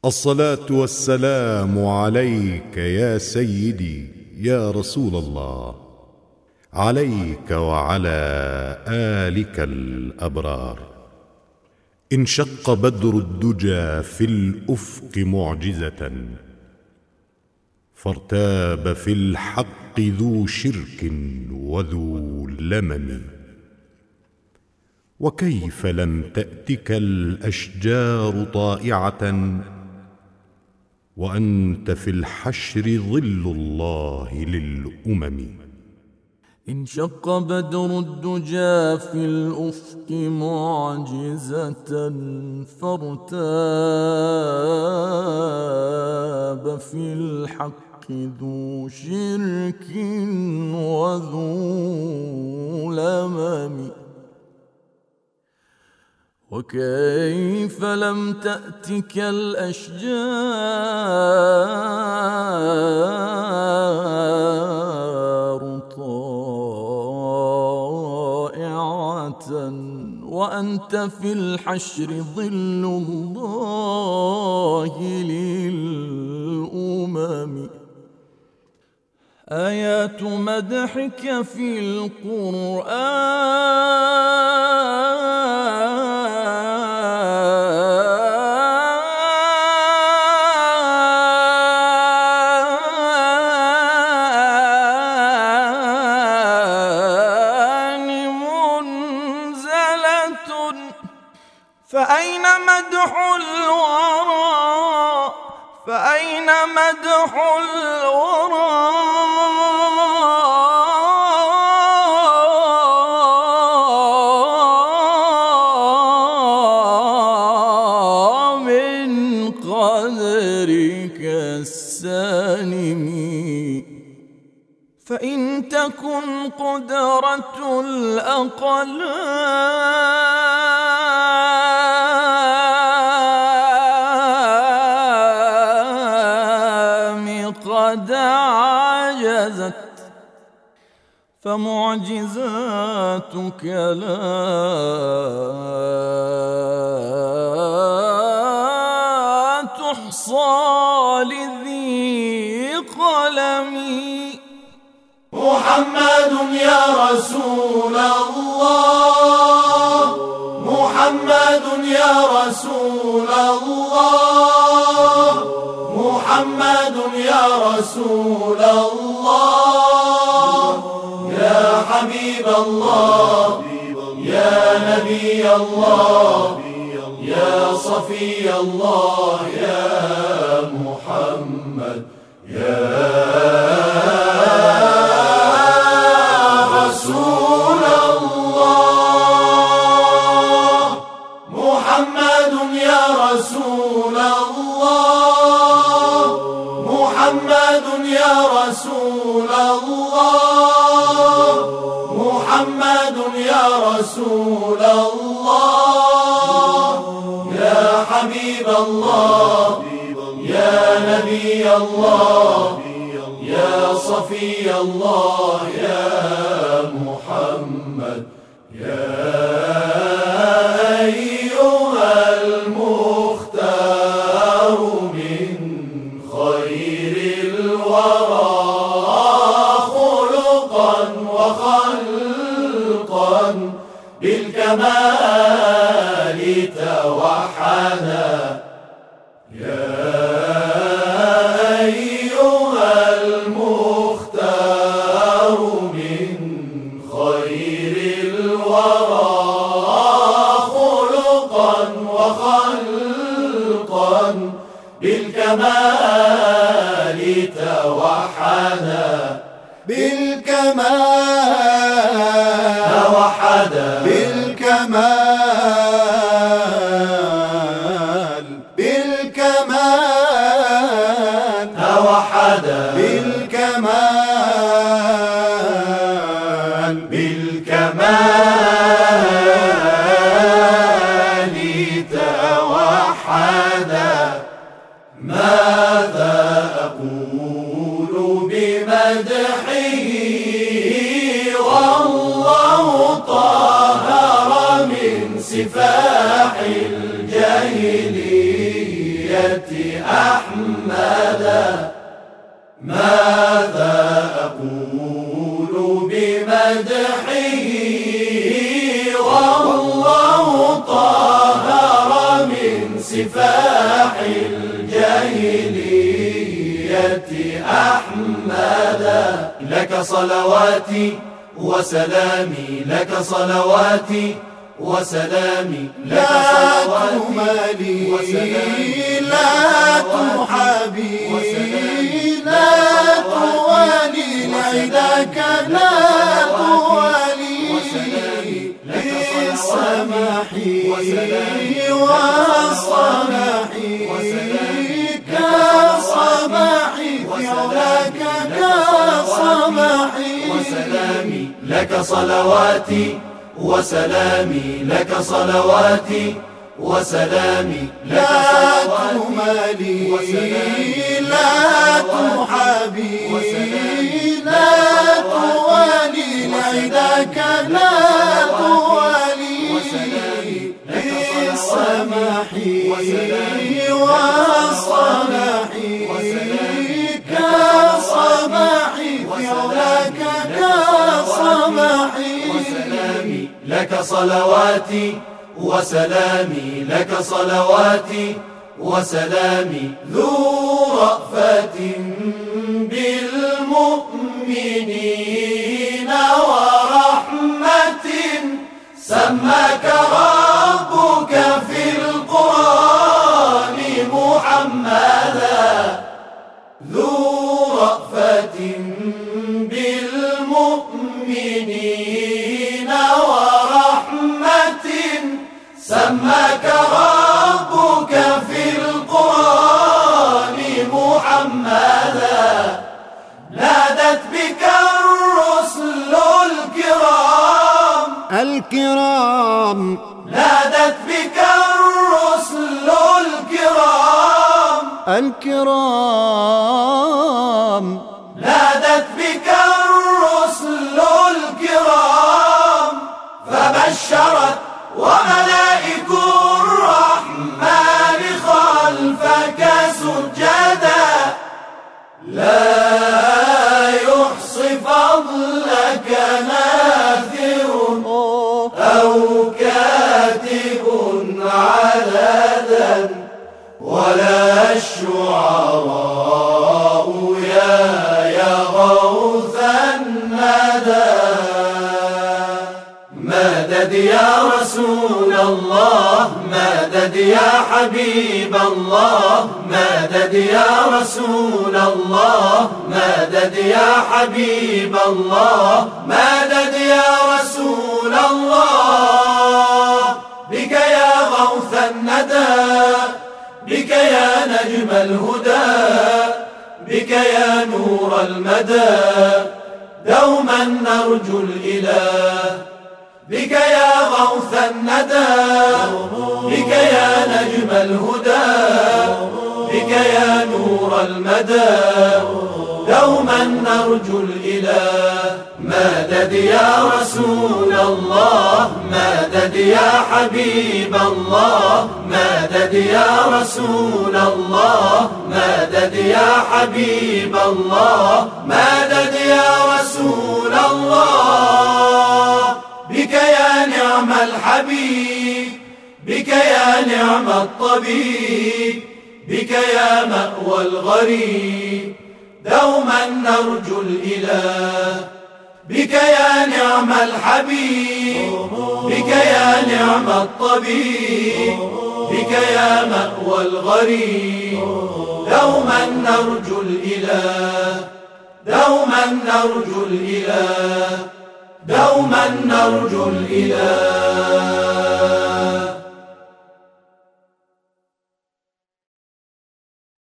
الصلاة والسلام عليك يا سيدي يا رسول الله، عليك وعلى آلك الأبرار. انشق بدر الدجى في الأفق معجزة، فارتاب في الحق ذو شرك وذو لمم. وكيف لم تأتك الأشجار طائعة وأنت في الحشر ظل الله للأمم. انشق بدر الدجى في الأفق معجزة، فارتاب في الحق ذو شرك وذو لمم. وكيف لم تأتك الأشجار طائعة وأنت في الحشر ظل الله للأمم. آيات مدحك في القرآن منزلة، فأين مدح الورى، فأين مدح الورى من قدرك السانم. فإن تكن قدرة الأقلام قد عجزت، فمعجزاتك لا تحصى لذي قلم. محمد يا رسول الله، محمد يا رسول الله، محمد يا رسول الله، يا حبيب الله، يا نبي الله، يا صفي الله، يا محمد، يا رسول الله. محمد يا رسول الله، محمد يا رسول الله، محمد يا رسول الله، يا حبيب الله، يا نبي الله، يا صفي الله، يا محمد، يا أيها المختار من خير الورى خلقا وخلقا بالكمال توحدا. يا أيها المختار من خير الورى خلقا وخلقا بالكمال توحدا. بالكمال توحدا. بالكمال بالكمال توحدا. بالكمال بالكمال توحدا. ماذا أقول بمدحه والله طهر من أحمدا. ماذا أقول بمدحه والله طهر من سفاح الجاهلية أحمدا. لك صلواتي وسلامي، لك صلواتي وسلامي، لك صلواتي وسلامي، لا تحابي لا توالي لعداك لا توالي بالسماح والصلاح كالصباح في علاك كالصباح وسلامي. لك صلواتي وسلامي، لك صلواتي وسلامي، لك صلواتي وسلامي، لا تحابي لا توالي لعداك لا توالي بالسماح والصلاح كالصباح في علاك كالصباح وسلامي. لك صلواتي وسلامي، لك صلواتي وسلامي. ذو رأفة بالمؤمنين ورحمة سماك ربك في القرآن محمدا. ذو رأفة بالمؤمنين ورحمة سماك ربك في القرآن محمدا. نادت بك الرسل الكرام نادت بك الرسل الكرام نادت بك الرسل الكرام فبشرت وملائك الرحمن خلفك سجدا. لا يحصي فضلك ناثر أو كاتب عددا ولا الشعراء يا غوث الندى. مدد يا رسول الله، مدد يا حبيب الله، مدد يا رسول الله، مدد يا حبيب الله، مدد يا رسول الله. بك يا غوث الندى، بك يا نجم الهدى، بك يا نور المدى، دوما نرجو الإله. بك يا غوث الندى، بك يا نجم الهدى، بك يا نور المدى، دوما نرجو الإله. مدد يا رسول الله، مدد يا حبيب الله، مدد يا رسول الله، مدد يا حبيب الله، مدد يا رسول الله. بك يا نعم الحبيب، بك يا نعم الطبيب، بك يا مأوى الغريب، دوما نرجو الإله. بك يا نعم الحبيب، بك يا نعم الطبيب، بك يا مأوى الغريب، دوما نرجو الإله، دوما نرجو الإله، دوما نرجو الإله.